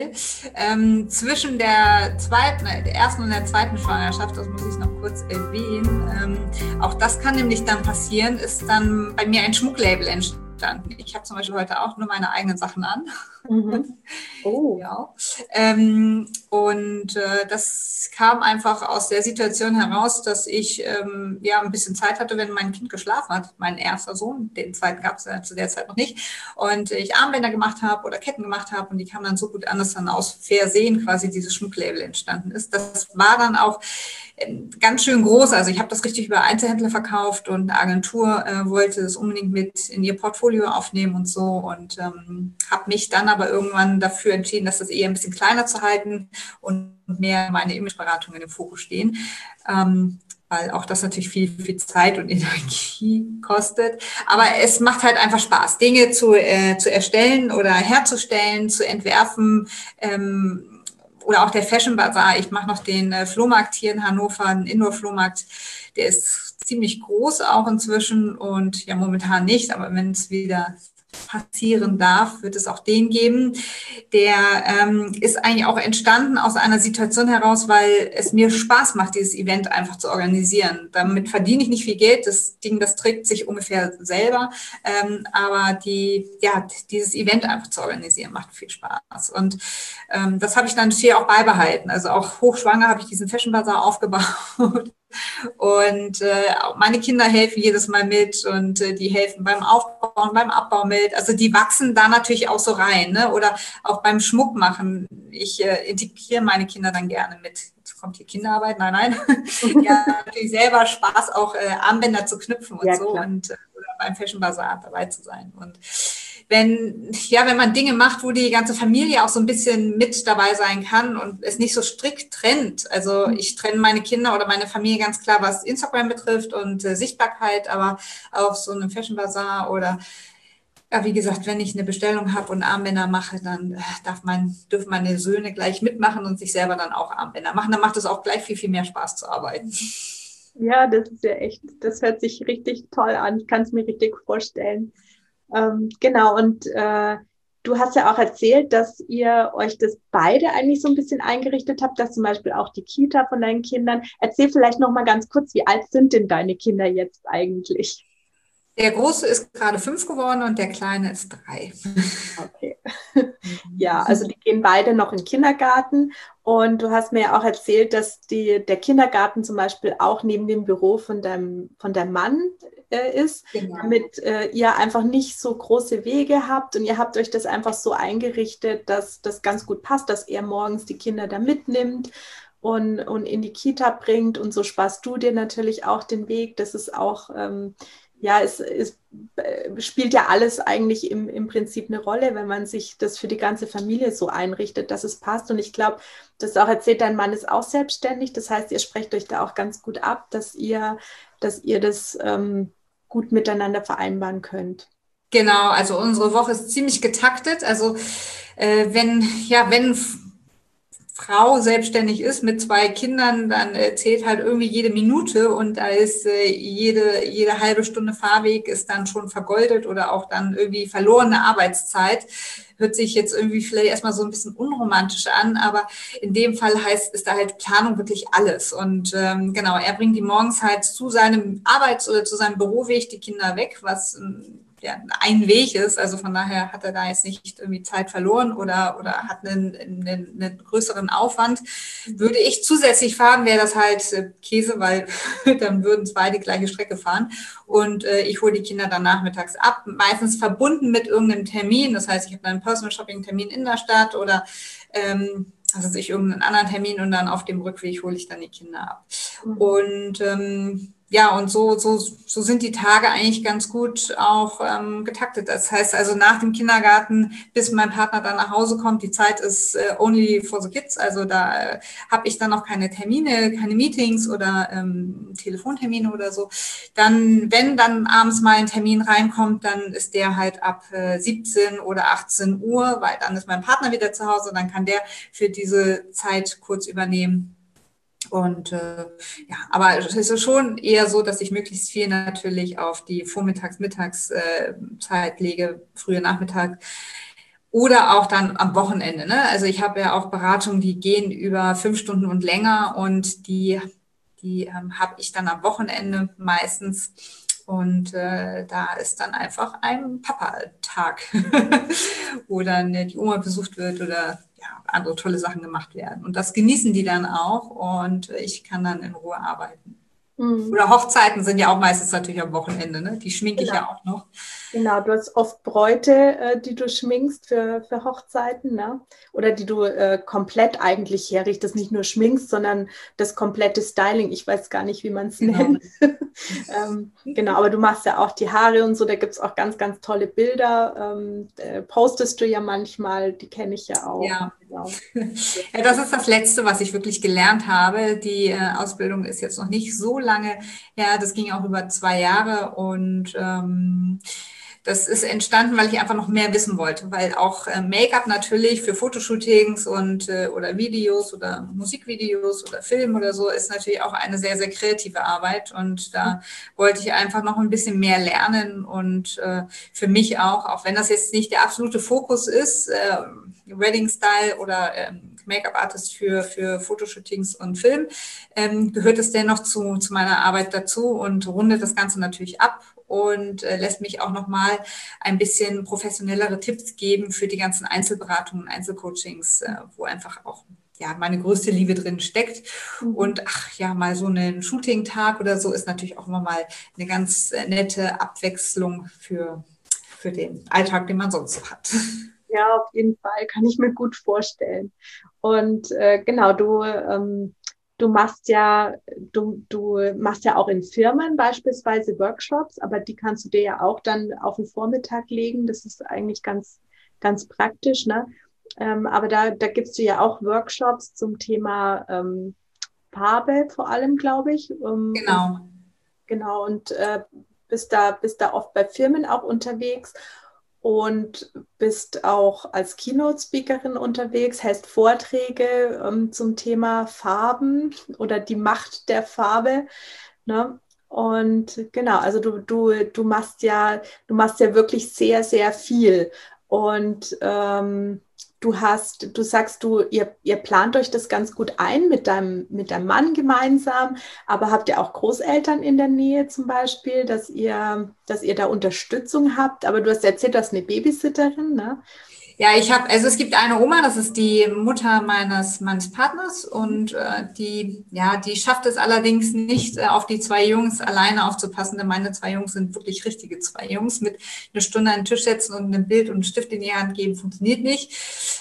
zwischen der ersten und der zweiten Schwangerschaft, das muss ich noch kurz erwähnen, auch das kann nämlich dann passieren, ist dann bei mir ein Schmucklabel entstanden. Ich habe zum Beispiel heute auch nur meine eigenen Sachen an. Mhm. Oh. Ja. Das kam einfach aus der Situation heraus, dass ich ein bisschen Zeit hatte, wenn mein Kind geschlafen hat, mein erster Sohn, den zweiten gab es ja zu der Zeit noch nicht, und ich Armbänder gemacht habe oder Ketten gemacht habe und die kamen dann so gut an, dass dann aus Versehen quasi dieses Schmucklabel entstanden ist. Das war dann auch ganz schön groß. Also ich habe das richtig über Einzelhändler verkauft und eine Agentur wollte es unbedingt mit in ihr Portfolio aufnehmen und so und habe mich dann aber irgendwann dafür entschieden, das eher ein bisschen kleiner zu halten und mehr meine Imageberatung in den Fokus stehen. Weil auch das natürlich viel, viel Zeit und Energie kostet. Aber es macht halt einfach Spaß, Dinge zu erstellen oder herzustellen, zu entwerfen, oder auch der Fashion Bazaar. Ich mache noch den Flohmarkt hier in Hannover, einen Indoor-Flohmarkt. Der ist ziemlich groß auch inzwischen und ja momentan nicht, aber wenn es wieder passieren darf, wird es auch den geben. Der ist eigentlich auch entstanden aus einer Situation heraus, weil es mir Spaß macht, dieses Event einfach zu organisieren. Damit verdiene ich nicht viel Geld, das Ding, das trägt sich ungefähr selber, aber dieses Event einfach zu organisieren, macht viel Spaß. Und das habe ich dann hier auch beibehalten. Also auch hochschwanger habe ich diesen Fashion Bazaar aufgebaut. Und meine Kinder helfen jedes Mal mit und die helfen beim Aufbauen, beim Abbau mit. Also die wachsen da natürlich auch so rein, ne? Oder auch beim Schmuck machen. Ich integriere meine Kinder dann gerne mit. Jetzt kommt hier Kinderarbeit, nein. Ja, natürlich selber Spaß, auch Armbänder zu knüpfen und so Klar. und oder beim Fashion Bazaar dabei zu sein. Und wenn man Dinge macht, wo die ganze Familie auch so ein bisschen mit dabei sein kann und es nicht so strikt trennt. Also ich trenne meine Kinder oder meine Familie ganz klar, was Instagram betrifft und Sichtbarkeit, aber auf so einem Fashion Bazaar oder ja, wie gesagt, wenn ich eine Bestellung habe und Armbänder mache, dann dürfen meine Söhne gleich mitmachen und sich selber dann auch Armbänder machen. Dann macht es auch gleich viel, viel mehr Spaß zu arbeiten. Ja, das ist ja echt, das hört sich richtig toll an. Ich kann es mir richtig vorstellen. Genau, und du hast ja auch erzählt, dass ihr euch das beide eigentlich so ein bisschen eingerichtet habt, dass zum Beispiel auch die Kita von deinen Kindern. Erzähl vielleicht noch mal ganz kurz, wie alt sind denn deine Kinder jetzt eigentlich? Der Große ist gerade 5 geworden und der Kleine ist 3. Okay. Ja, also die gehen beide noch in den Kindergarten und du hast mir ja auch erzählt, dass der Kindergarten zum Beispiel auch neben dem Büro von deinem Mann ist, Genau. damit ihr einfach nicht so große Wege habt und ihr habt euch das einfach so eingerichtet, dass das ganz gut passt, dass er morgens die Kinder da mitnimmt und in die Kita bringt und so sparst du dir natürlich auch den Weg. Das ist auch es spielt ja alles eigentlich im Prinzip eine Rolle, wenn man sich das für die ganze Familie so einrichtet, dass es passt. Und ich glaube, das auch erzählt, dein Mann ist auch selbstständig. Das heißt, ihr sprecht euch da auch ganz gut ab, dass ihr das gut miteinander vereinbaren könnt. Genau, also unsere Woche ist ziemlich getaktet. Also wenn Frau selbstständig ist mit 2 Kindern, dann zählt halt irgendwie jede Minute und da ist jede halbe Stunde Fahrweg ist dann schon vergoldet oder auch dann irgendwie verlorene Arbeitszeit. Hört sich jetzt irgendwie vielleicht erstmal so ein bisschen unromantisch an, aber in dem Fall ist da halt Planung wirklich alles. Und genau, er bringt die morgens halt zu seinem oder zu seinem Büroweg die Kinder weg, was ein Weg ist. Also von daher hat er da jetzt nicht irgendwie Zeit verloren oder hat einen größeren Aufwand. Würde ich zusätzlich fahren, wäre das halt Käse, weil dann würden 2 die gleiche Strecke fahren. Und ich hole die Kinder dann nachmittags ab, meistens verbunden mit irgendeinem Termin. Das heißt, ich habe dann einen Personal Shopping Termin in der Stadt oder also irgendeinen anderen Termin und dann auf dem Rückweg hole ich dann die Kinder ab. Und und so sind die Tage eigentlich ganz gut auch getaktet. Das heißt also nach dem Kindergarten, bis mein Partner dann nach Hause kommt, die Zeit ist only for the kids. Also da habe ich dann noch keine Termine, keine Meetings oder Telefontermine oder so. Dann, wenn dann abends mal ein Termin reinkommt, dann ist der halt ab 17 oder 18 Uhr, weil dann ist mein Partner wieder zu Hause, dann kann der für diese Zeit kurz übernehmen. Und aber es ist schon eher so, dass ich möglichst viel natürlich auf die Vormittags-, Mittagszeit lege, frühe Nachmittag. Oder auch dann am Wochenende, ne? Also ich habe ja auch Beratungen, die gehen über 5 Stunden und länger und die habe ich dann am Wochenende meistens. Und da ist dann einfach ein Papa-Tag, wo dann die Oma besucht wird oder ja, andere tolle Sachen gemacht werden. Und das genießen die dann auch und ich kann dann in Ruhe arbeiten. Mhm. Oder Hochzeiten sind ja auch meistens natürlich am Wochenende, ne? Die schminke ich Genau. ja auch noch. Genau, du hast oft Bräute, die du schminkst für Hochzeiten, ne? Oder die du komplett eigentlich herrichtest, nicht nur schminkst, sondern das komplette Styling. Ich weiß gar nicht, wie man es Genau. nennt. Genau, aber du machst ja auch die Haare und so, da gibt es auch ganz, ganz tolle Bilder. Postest du ja manchmal, die kenne ich ja auch. Ja. Genau. Ja, das ist das Letzte, was ich wirklich gelernt habe. Die Ausbildung ist jetzt noch nicht so lange her. Das ging auch über 2 Jahre und das ist entstanden, weil ich einfach noch mehr wissen wollte, weil auch Make-up natürlich für Fotoshootings und oder Videos oder Musikvideos oder Film oder so ist natürlich auch eine sehr, sehr kreative Arbeit und da wollte ich einfach noch ein bisschen mehr lernen und für mich auch wenn das jetzt nicht der absolute Fokus ist, Wedding Style oder Make-up-Artist für Fotoshootings und Film, gehört es dennoch zu meiner Arbeit dazu und rundet das Ganze natürlich ab und lässt mich auch nochmal ein bisschen professionellere Tipps geben für die ganzen Einzelberatungen, Einzelcoachings, wo einfach auch ja, meine größte Liebe drin steckt. Und ach ja, mal so einen Shooting-Tag oder so ist natürlich auch immer mal eine ganz nette Abwechslung für den Alltag, den man sonst so hat. Ja, auf jeden Fall, kann ich mir gut vorstellen. Und genau, du machst du machst ja auch in Firmen beispielsweise Workshops, aber die kannst du dir ja auch dann auf den Vormittag legen. Das ist eigentlich ganz, ganz praktisch, ne? Aber da gibst du ja auch Workshops zum Thema Farbe vor allem, glaube ich. Und Genau. genau, und bist da oft bei Firmen auch unterwegs und bist auch als Keynote-Speakerin unterwegs, hältst Vorträge zum Thema Farben oder die Macht der Farbe. Ne? Und genau, also du machst ja wirklich sehr, sehr viel. Und du sagst, ihr plant euch das ganz gut ein mit deinem Mann gemeinsam, aber habt ihr auch Großeltern in der Nähe zum Beispiel, dass ihr da Unterstützung habt? Aber du hast erzählt, du hast eine Babysitterin, ne? Ja, also es gibt eine Oma, das ist die Mutter meines Partners und die schafft es allerdings nicht, auf die 2 Jungs alleine aufzupassen, denn meine 2 Jungs sind wirklich richtige 2 Jungs. Mit eine Stunde an den Tisch setzen und ein Bild und einen Stift in die Hand geben, funktioniert nicht.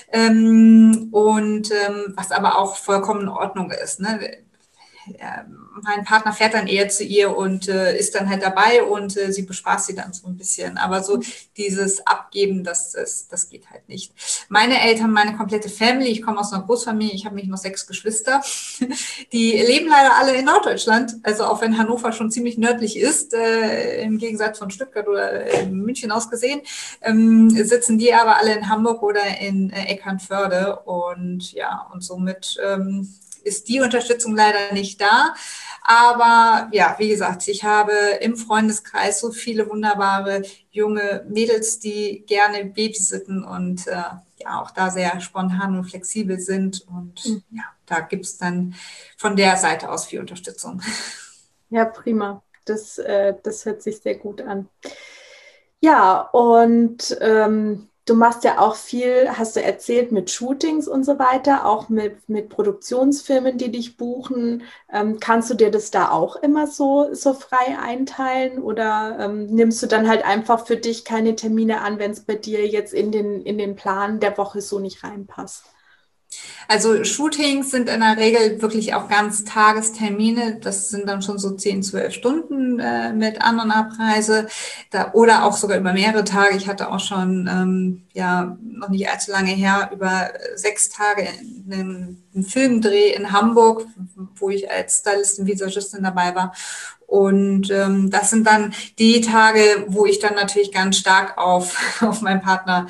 Was aber auch vollkommen in Ordnung ist, ne? Mein Partner fährt dann eher zu ihr und ist dann halt dabei und sie bespaßt sie dann so ein bisschen. Aber so dieses Abgeben, das geht halt nicht. Meine Eltern, meine komplette Family, ich komme aus einer Großfamilie, ich habe mich noch 6 Geschwister, die leben leider alle in Norddeutschland. Also auch wenn Hannover schon ziemlich nördlich ist, im Gegensatz von Stuttgart oder München aus gesehen, sitzen die aber alle in Hamburg oder in Eckernförde und ja, und somit ist die Unterstützung leider nicht da. Aber ja, wie gesagt, ich habe im Freundeskreis so viele wunderbare junge Mädels, die gerne babysitten und ja auch da sehr spontan und flexibel sind. Und ja, da gibt es dann von der Seite aus viel Unterstützung. Ja, prima. Das hört sich sehr gut an. Ja, und du machst ja auch viel, hast du erzählt, mit Shootings und so weiter, auch mit Produktionsfirmen, die dich buchen. Kannst du dir das da auch immer so frei einteilen oder nimmst du dann halt einfach für dich keine Termine an, wenn es bei dir jetzt in den Plan der Woche so nicht reinpasst? Also Shootings sind in der Regel wirklich auch ganz Tagestermine. Das sind dann schon so 10, 12 Stunden mit An- und Abreise oder auch sogar über mehrere Tage. Ich hatte auch schon, ja, noch nicht allzu lange her, über 6 Tage einen Filmdreh in Hamburg, wo ich als Stylistin, Visagistin dabei war. Und das sind dann die Tage, wo ich dann natürlich ganz stark auf meinen Partner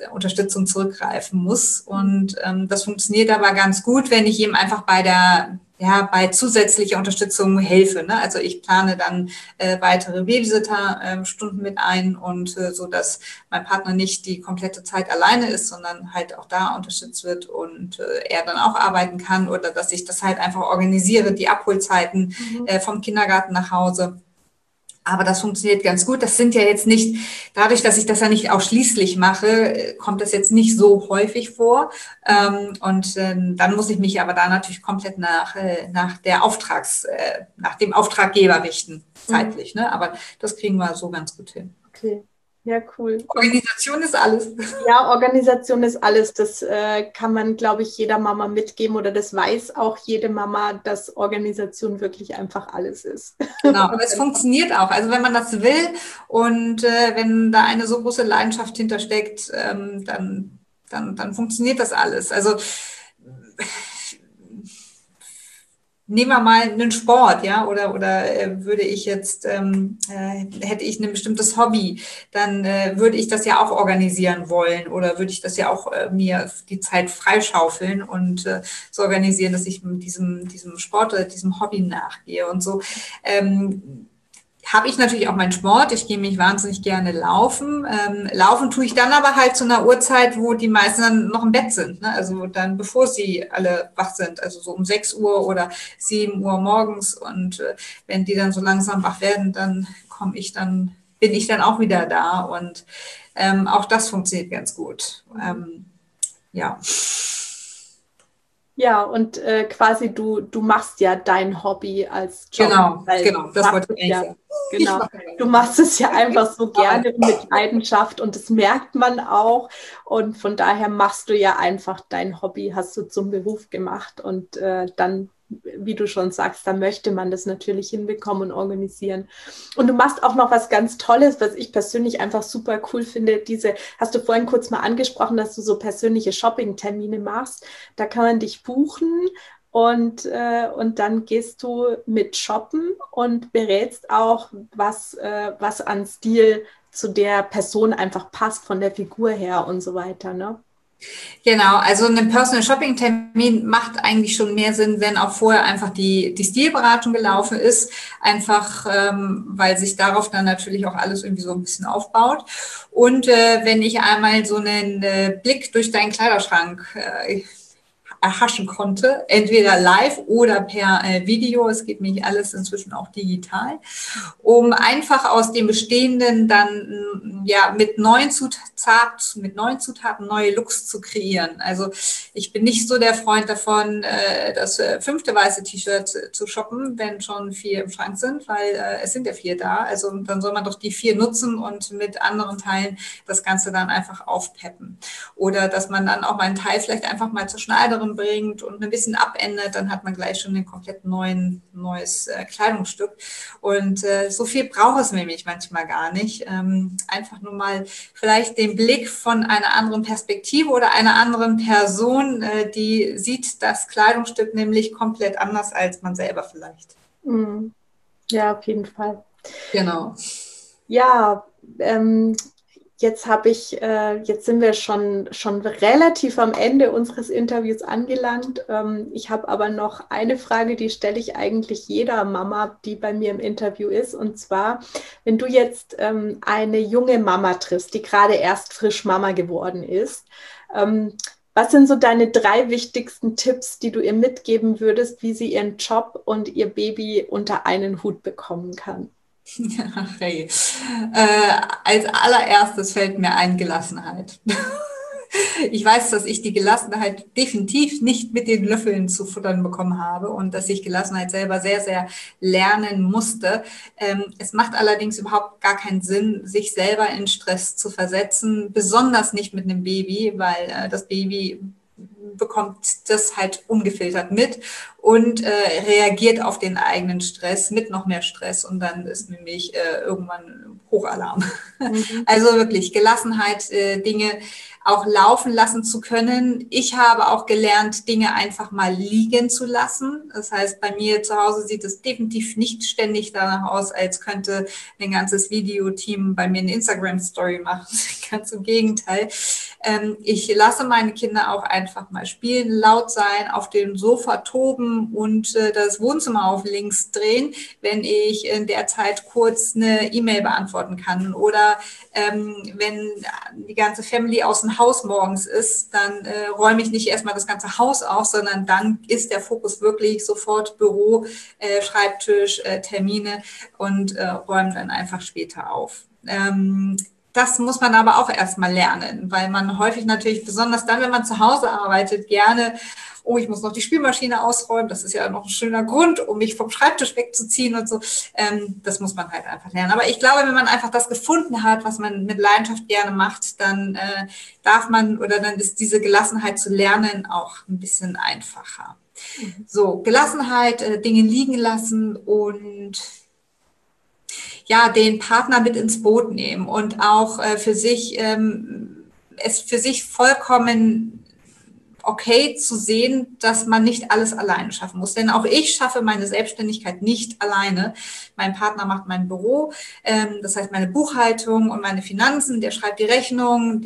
Unterstützung zurückgreifen muss. Und das funktioniert aber ganz gut, wenn ich ihm einfach bei ja, bei zusätzlicher Unterstützung helfe. Ne? Also ich plane dann weitere Babysitter-Stunden mit ein und so, dass mein Partner nicht die komplette Zeit alleine ist, sondern halt auch da unterstützt wird und er dann auch arbeiten kann oder dass ich das halt einfach organisiere, die Abholzeiten vom Kindergarten nach Hause. Aber das funktioniert ganz gut. Das sind ja jetzt nicht, dadurch, dass ich das ja nicht ausschließlich mache, kommt das jetzt nicht so häufig vor. Und dann muss ich mich aber da natürlich komplett nach nach dem Auftraggeber richten, zeitlich. Ne? Aber das kriegen wir so ganz gut hin. Okay, ja, cool. Organisation ist alles. Ja, Organisation ist alles. Das kann man, glaube ich, jeder Mama mitgeben oder das weiß auch jede Mama, dass Organisation wirklich einfach alles ist. Genau, aber es funktioniert auch. Also wenn man das will und wenn da eine so große Leidenschaft hintersteckt, dann funktioniert das alles. Also nehmen wir mal einen Sport, ja, oder würde ich jetzt, hätte ich ein bestimmtes Hobby, dann würde ich das ja auch organisieren wollen oder würde ich das ja auch mir die Zeit freischaufeln und so organisieren, dass ich mit diesem Sport oder diesem Hobby nachgehe und so. Habe ich natürlich auch meinen Sport. Ich gehe mich wahnsinnig gerne laufen. Laufen tue ich dann aber halt zu einer Uhrzeit, wo die meisten dann noch im Bett sind. Ne? Also dann, bevor sie alle wach sind. Also so um 6 Uhr oder 7 Uhr morgens. Und wenn die dann so langsam wach werden, dann bin ich dann auch wieder da. Und auch das funktioniert ganz gut. Ja. Ja, und quasi du machst ja dein Hobby als Job. Genau, das wollte ich eigentlich sagen. Genau. Du machst es ja einfach so gerne mit Leidenschaft und das merkt man auch. Und von daher machst du ja einfach dein Hobby, hast du zum Beruf gemacht. Und dann, wie du schon sagst, da möchte man das natürlich hinbekommen und organisieren. Und du machst auch noch was ganz Tolles, was ich persönlich einfach super cool finde. Hast du vorhin kurz mal angesprochen, dass du so persönliche Shopping-Termine machst. Da kann man dich buchen. Und dann gehst du mit shoppen und berätst auch, was an Stil zu der Person einfach passt, von der Figur her und so weiter, ne? Genau, also ein Personal Shopping Termin macht eigentlich schon mehr Sinn, wenn auch vorher einfach die Stilberatung gelaufen ist, einfach weil sich darauf dann natürlich auch alles irgendwie so ein bisschen aufbaut. Und wenn ich einmal so einen Blick durch deinen Kleiderschrank erhaschen konnte, entweder live oder per Video, es geht nämlich alles inzwischen auch digital, um einfach aus dem Bestehenden dann ja mit neuen Zutaten neue Looks zu kreieren. Also ich bin nicht so der Freund davon, das 5. weiße T-Shirt zu shoppen, wenn schon 4 im Schrank sind, weil es sind ja 4 da. Also dann soll man doch die 4 nutzen und mit anderen Teilen das Ganze dann einfach aufpeppen. Oder dass man dann auch mal einen Teil vielleicht einfach mal zur Schneiderin bringt und ein bisschen abändert, dann hat man gleich schon ein komplett neues Kleidungsstück. Und so viel braucht es nämlich manchmal gar nicht. Einfach nur mal vielleicht den Blick von einer anderen Perspektive oder einer anderen Person, die sieht das Kleidungsstück nämlich komplett anders als man selber vielleicht. Ja, auf jeden Fall. Genau. Ja, jetzt sind wir schon relativ am Ende unseres Interviews angelangt. Ich habe aber noch eine Frage, die stelle ich eigentlich jeder Mama, die bei mir im Interview ist. Und zwar, wenn du jetzt eine junge Mama triffst, die gerade erst frisch Mama geworden ist, was sind so deine 3 wichtigsten Tipps, die du ihr mitgeben würdest, wie sie ihren Job und ihr Baby unter einen Hut bekommen kann? Hey. Als allererstes fällt mir ein Gelassenheit. Ich weiß, dass ich die Gelassenheit definitiv nicht mit den Löffeln zu futtern bekommen habe und dass ich Gelassenheit selber sehr, sehr lernen musste. Es macht allerdings überhaupt gar keinen Sinn, sich selber in Stress zu versetzen, besonders nicht mit einem Baby, weil das Baby bekommt das halt ungefiltert mit und reagiert auf den eigenen Stress mit noch mehr Stress und dann ist nämlich irgendwann Hochalarm. Also wirklich Gelassenheit, Dinge auch laufen lassen zu können. Ich habe auch gelernt, Dinge einfach mal liegen zu lassen. Das heißt, bei mir zu Hause sieht es definitiv nicht ständig danach aus, als könnte ein ganzes Videoteam bei mir eine Instagram-Story machen. Ganz im Gegenteil. Ich lasse meine Kinder auch einfach mal spielen, laut sein, auf dem Sofa toben und das Wohnzimmer auf links drehen, wenn ich in der Zeit kurz eine E-Mail beantworten kann. Oder wenn die ganze Family aus dem Haus morgens ist, dann räume ich nicht erstmal das ganze Haus auf, sondern dann ist der Fokus wirklich sofort Büro, Schreibtisch, Termine und räume dann einfach später auf. Das muss man aber auch erstmal lernen, weil man häufig natürlich, besonders dann, wenn man zu Hause arbeitet, gerne, oh, ich muss noch die Spülmaschine ausräumen, das ist ja noch ein schöner Grund, um mich vom Schreibtisch wegzuziehen und so. Das muss man halt einfach lernen. Aber ich glaube, wenn man einfach das gefunden hat, was man mit Leidenschaft gerne macht, dann darf man oder dann ist diese Gelassenheit zu lernen auch ein bisschen einfacher. So, Gelassenheit, Dinge liegen lassen und ja, den Partner mit ins Boot nehmen und auch für sich, es für sich vollkommen okay zu sehen, dass man nicht alles alleine schaffen muss. Denn auch ich schaffe meine Selbstständigkeit nicht alleine. Mein Partner macht mein Büro, das heißt meine Buchhaltung und meine Finanzen, der schreibt die Rechnung,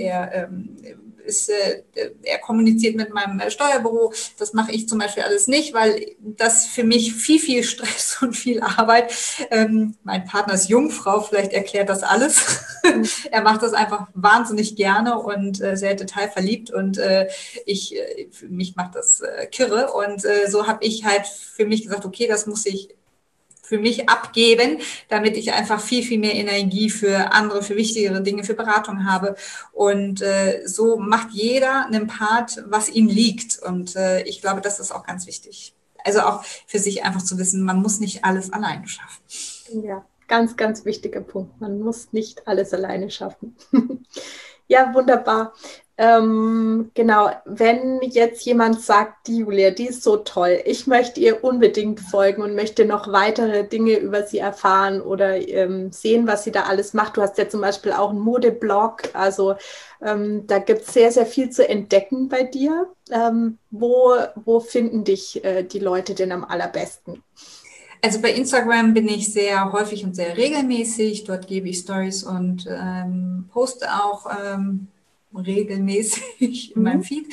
er kommuniziert mit meinem Steuerbüro. Das mache ich zum Beispiel alles nicht, weil das für mich viel, viel Stress und viel Arbeit. Mein Partner ist Jungfrau, vielleicht erklärt das alles. Er macht das einfach wahnsinnig gerne und sehr detailverliebt und für mich macht das kirre. Und so habe ich halt für mich gesagt, okay, das muss ich für mich abgeben, damit ich einfach viel, viel mehr Energie für andere, für wichtigere Dinge, für Beratung habe. Und so macht jeder einen Part, was ihm liegt. Und ich glaube, das ist auch ganz wichtig. Also auch für sich einfach zu wissen, man muss nicht alles alleine schaffen. Ja, ganz, ganz wichtiger Punkt. Man muss nicht alles alleine schaffen. Ja, wunderbar. Genau, wenn jetzt jemand sagt, die Julia, die ist so toll, ich möchte ihr unbedingt folgen und möchte noch weitere Dinge über sie erfahren oder sehen, was sie da alles macht. Du hast ja zum Beispiel auch einen Modeblog, also da gibt es sehr, sehr viel zu entdecken bei dir. Wo finden dich die Leute denn am allerbesten? Also bei Instagram bin ich sehr häufig und sehr regelmäßig. Dort gebe ich Stories und poste auch regelmäßig in meinem Feed.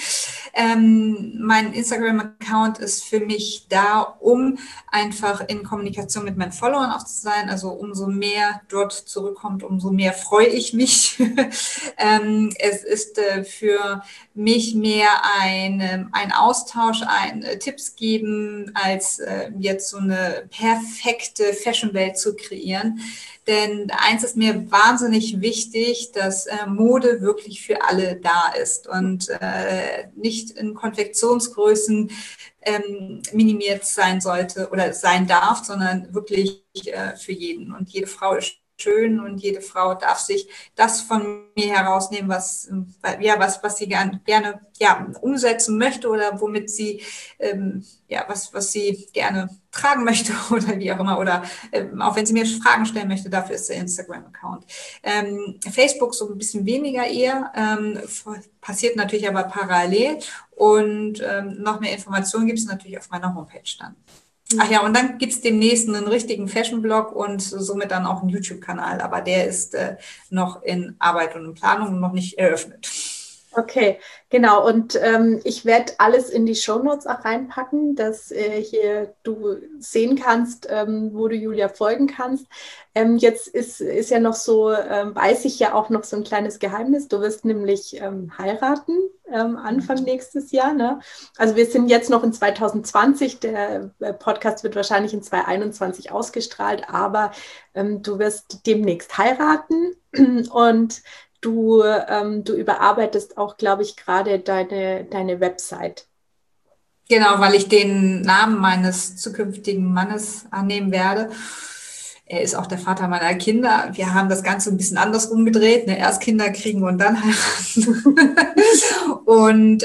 Mein Instagram-Account ist für mich da, um einfach in Kommunikation mit meinen Followern auch zu sein. Also umso mehr dort zurückkommt, umso mehr freue ich mich. Es ist für mich mehr ein Austausch, Tipps geben, als jetzt so eine perfekte Fashion-Welt zu kreieren. Denn eins ist mir wahnsinnig wichtig, dass Mode wirklich für alle da ist und nicht in Konfektionsgrößen minimiert sein sollte oder sein darf, sondern wirklich für jeden. Und jede Frau ist schön und jede Frau darf sich das von mir herausnehmen, was sie gerne umsetzen möchte oder womit sie was sie gerne tragen möchte oder wie auch immer oder auch wenn sie mir Fragen stellen möchte, dafür ist der Instagram-Account. Facebook so ein bisschen weniger eher, passiert natürlich aber parallel und noch mehr Informationen gibt es natürlich auf meiner Homepage dann. Ach ja, und dann gibt es demnächst einen richtigen Fashion-Blog und somit dann auch einen YouTube-Kanal, aber der ist noch in Arbeit und in Planung und noch nicht eröffnet. Okay, genau. Und ich werde alles in die Shownotes auch reinpacken, dass hier du sehen kannst, wo du Julia folgen kannst. Jetzt ist ja noch so, weiß ich ja auch noch so ein kleines Geheimnis. Du wirst nämlich heiraten Anfang nächstes Jahr. Ne? Also wir sind jetzt noch in 2020. Der Podcast wird wahrscheinlich in 2021 ausgestrahlt, aber du wirst demnächst heiraten und du überarbeitest auch, glaube ich, gerade deine Website. Genau, weil ich den Namen meines zukünftigen Mannes annehmen werde. Er ist auch der Vater meiner Kinder. Wir haben das Ganze ein bisschen anders umgedreht. Ne? Erst Kinder kriegen und dann heiraten. Und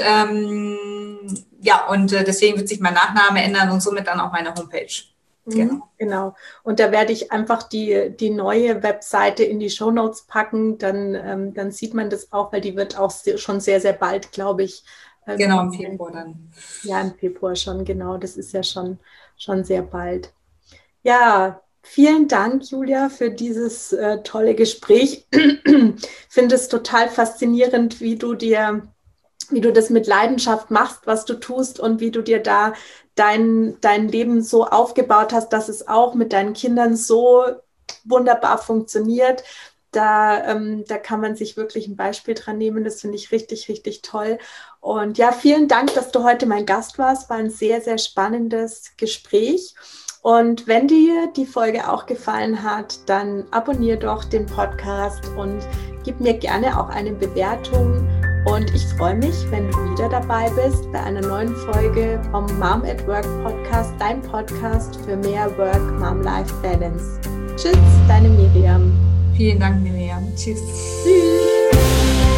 deswegen wird sich mein Nachname ändern und somit dann auch meine Homepage. Genau. Und da werde ich einfach die neue Webseite in die Shownotes packen. Dann sieht man das auch, weil die wird auch schon sehr, sehr bald, glaube ich. Genau, im Februar dann. Ja, im Februar schon, genau. Das ist ja schon sehr bald. Ja, Vielen Dank, Julia, für dieses tolle Gespräch. Ich finde es total faszinierend, wie du das mit Leidenschaft machst, was du tust und wie du dir da dein Leben so aufgebaut hast, dass es auch mit deinen Kindern so wunderbar funktioniert. Da kann man sich wirklich ein Beispiel dran nehmen. Das finde ich richtig, richtig toll. Und ja, vielen Dank, dass du heute mein Gast warst. War ein sehr, sehr spannendes Gespräch. Und wenn dir die Folge auch gefallen hat, dann abonniere doch den Podcast und gib mir gerne auch eine Bewertung. Und ich freue mich, wenn du wieder dabei bist bei einer neuen Folge vom Mom at Work Podcast, dein Podcast für mehr Work-Mom-Life-Balance. Tschüss, deine Miriam. Vielen Dank, Miriam. Tschüss. Tschüss.